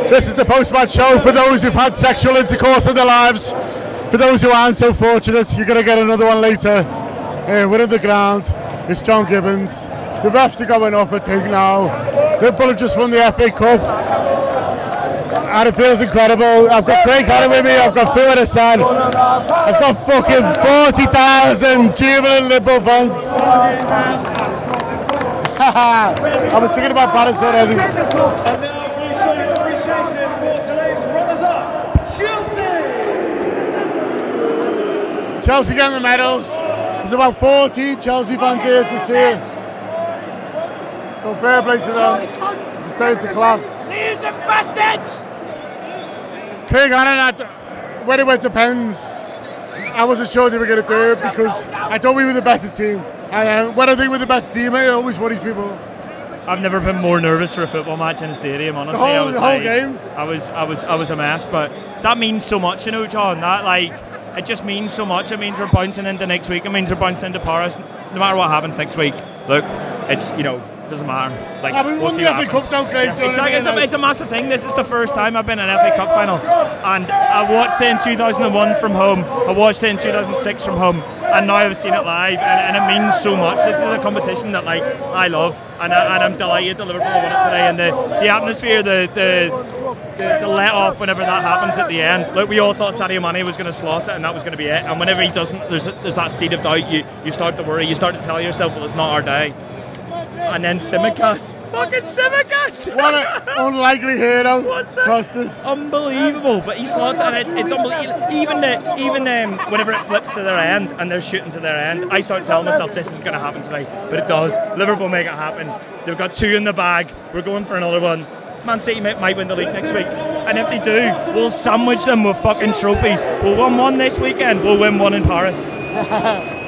This is the post-match show for those who've had sexual intercourse in their lives. For those who aren't so fortunate, you're going to get another one later. We're in the ground. It's John Gibbons. The refs are going up, I think, now. Liverpool have just won the FA Cup. And it feels incredible. I've got Craig Hannon with me, I've got Fuad Hassan. I've got fucking 40,000 jubilant Liverpool fans. I was thinking about Paris already. And now we show you appreciation for today's runners-up, Chelsea! Chelsea getting the medals. There's about 40 Chelsea fans here to see it. So fair play to them. The state to clap. Losing bastards! Craig Hannon, when it went to pens, I wasn't sure they were going to do it because I thought we were the better team. And when I think we're the better team, it always worries people. I've never been more nervous for a football match in a stadium. Honestly, The whole game. I was a mess, but that means so much, you know, John. That it just means so much. It means we're bouncing into next week. It means we're bouncing into Paris. No matter what happens next week, look, it's doesn't matter. We won the FA Cup now, Craig. Exactly, it's a massive thing. This is the first time I've been in an FA Cup final, and I watched it in 2001 from home. I watched it in 2006 from home, and now I've seen it live, and it means so much. This is a competition that I love, and I'm delighted that Liverpool won it today. And the atmosphere, the let off whenever that happens at the end. Look, we all thought Sadio Mane was going to slot it, and that was going to be it. And whenever he doesn't, there's that seed of doubt. You start to worry. You start to tell yourself, well, it's not our day. And then Tsimikas. Fucking Tsimikas! What an unlikely hero. Costas. Unbelievable. But he slots it, and it's unbelievable. Even whenever it flips to their end and they're shooting to their end, I start telling myself this is going to happen tonight. But it does. Liverpool make it happen. They've got 2 in the bag. We're going for another one. Man City might win the league next week. And if they do, we'll sandwich them with fucking trophies. We'll win one this weekend. We'll win one in Paris.